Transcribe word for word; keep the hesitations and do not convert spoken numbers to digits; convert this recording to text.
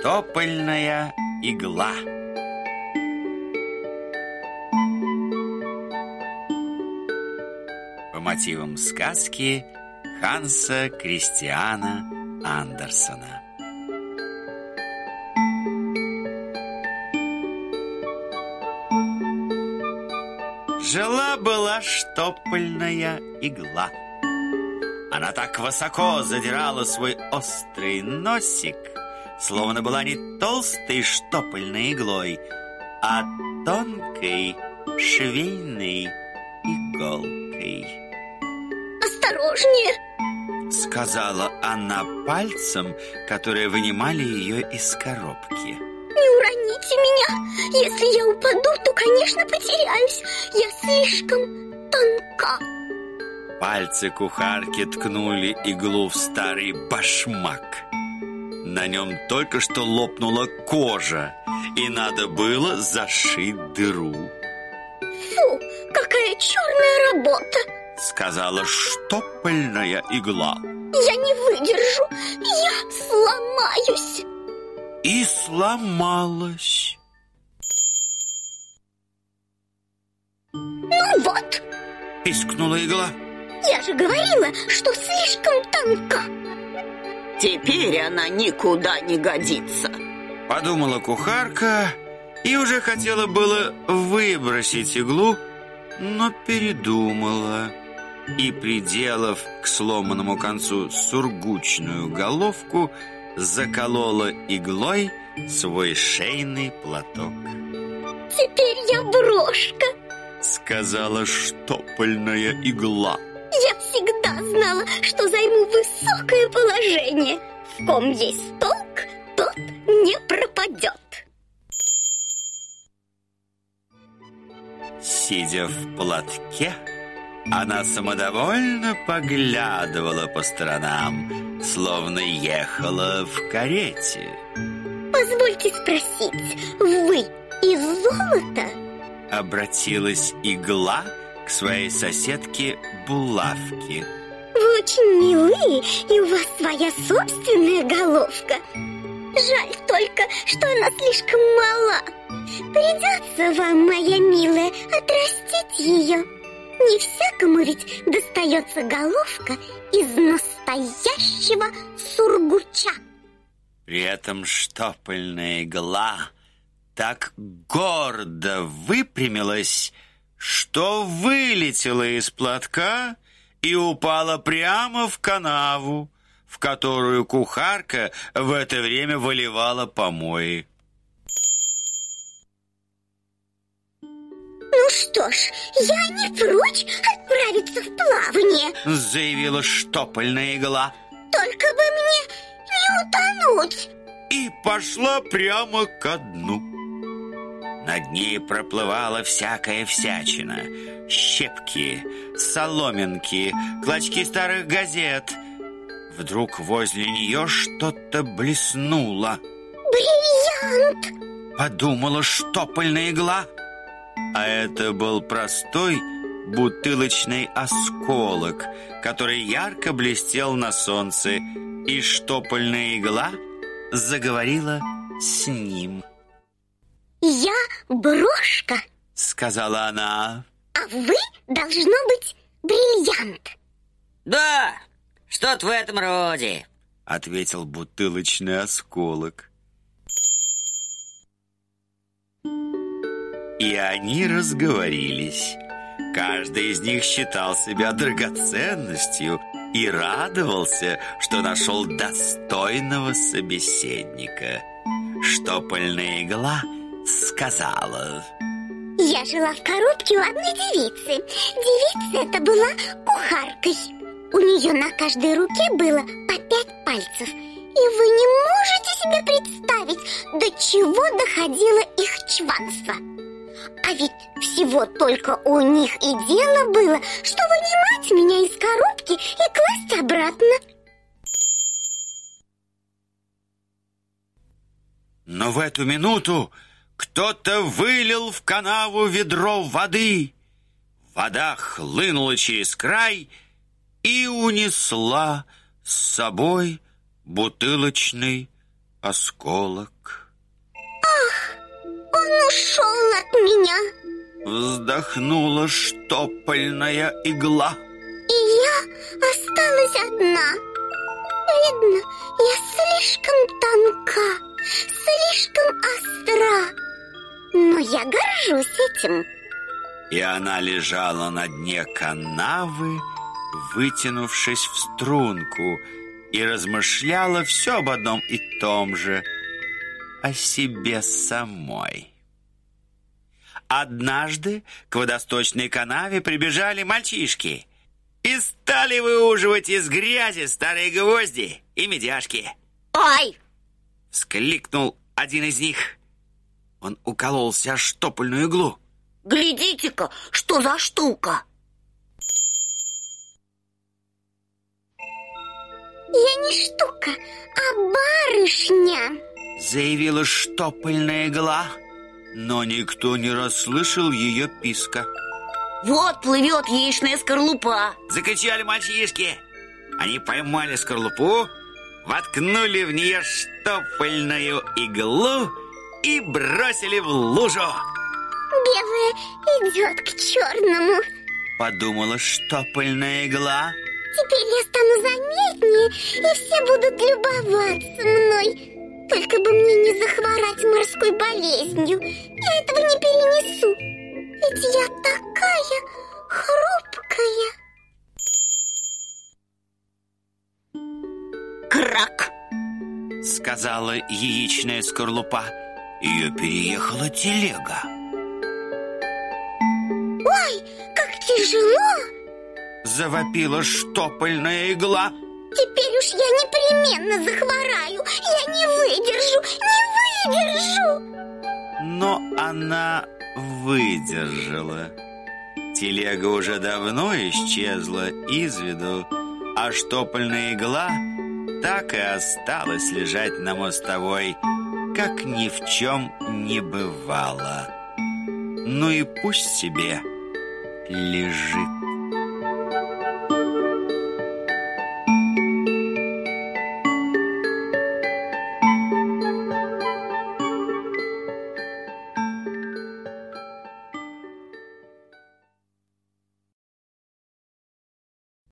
Штопольная игла. По мотивам сказки Ханса Кристиана Андерсена. Жила-была штопольная игла. Она так высоко задирала свой острый носик, словно была не толстой штопольной иглой, а тонкой швейной иголкой. «Осторожнее!» — сказала она пальцем, которые вынимали ее из коробки. «Не уроните меня! Если я упаду, то, конечно, потеряюсь. Я слишком тонка». Пальцы кухарки ткнули иглу в старый башмак. На нем только что лопнула кожа, и надо было зашить дыру. «Фу, какая черная работа!» — сказала штопольная игла. «Я не выдержу, я сломаюсь». И сломалась. «Ну вот!» — пискнула игла. «Я же говорила, что слишком тонка». «Теперь она никуда не годится», — подумала кухарка и уже хотела было выбросить иглу, но передумала и, приделав к сломанному концу сургучную головку, заколола иглой свой шейный платок. «Теперь я брошка», — сказала штопольная игла. «Я всегда знала, что займу высокое положение. В ком есть толк, тот не пропадет». Сидя в платке, она самодовольно поглядывала по сторонам, словно ехала в карете. «Позвольте спросить, вы из золота?» — обратилась игла к своей соседке Булавке. «Вы очень милые, и у вас своя собственная головка. Жаль только, что она слишком мала. Придется вам, моя милая, отрастить ее. Не всякому ведь достается головка из настоящего сургуча». При этом штопольная игла так гордо выпрямилась, что вылетела из платка и упала прямо в канаву, в которую кухарка в это время выливала помои. «Ну что ж, я не прочь отправиться в плавание», — заявила штопольная игла. «Только бы мне не утонуть». И пошла прямо ко дну. Над ней проплывала всякая всячина. Щепки, соломинки, клочки старых газет. Вдруг возле нее что-то блеснуло. «Бриллиант!» — подумала штопольная игла. А это был простой бутылочный осколок, который ярко блестел на солнце, и штопольная игла заговорила с ним. «Я брошка», — сказала она. «А вы, должно быть, бриллиант». «Да, что-то в этом роде», — ответил бутылочный осколок. И они разговорились. Каждый из них считал себя драгоценностью и радовался, что нашел достойного собеседника. Штопольная игла сказала: «Я жила в коробке у одной девицы. Девица эта была кухаркой. У нее на каждой руке было по пять пальцев. И вы не можете себе представить, до чего доходило их чванство. А ведь всего только у них и дело было, что вынимать меня из коробки и класть обратно». Но в эту минуту кто-то вылил в канаву ведро воды. Вода хлынула через край и унесла с собой бутылочный осколок. Ах, он ушел от меня. Вздохнула штопольная игла. И я осталась одна. Видно, я слишком тонка, слишком остра. Но я горжусь этим. И она лежала на дне канавы, вытянувшись в струнку, и размышляла все об одном и том же, о себе самой. Однажды к водосточной канаве прибежали мальчишки и стали выуживать из грязи старые гвозди и медяшки. Ой! Вскликнул один из них. Он укололся о штопольную иглу. Глядите-ка, что за штука! Я не штука, а барышня, заявила штопольная игла, но никто не расслышал ее писка. Вот плывет яичная скорлупа. Закричали мальчишки. Они поймали скорлупу, воткнули в нее штопольную иглу и бросили в лужу. белая идет к черному, подумала штопольная игла. Теперь я стану заметнее, и все будут любоваться мной. Только бы мне не захворать морской болезнью. Я этого не перенесу. Ведь я такая хрупкая. Крак! Сказала яичная скорлупа. Ее переехала телега. Ой, как тяжело! Завопила штопольная игла. Теперь уж я непременно захвораю. Я не выдержу, не выдержу. Но она выдержала. Телега уже давно исчезла из виду, а штопольная игла так и осталась лежать на мостовой, как ни в чем не бывало. Ну и пусть себе лежит.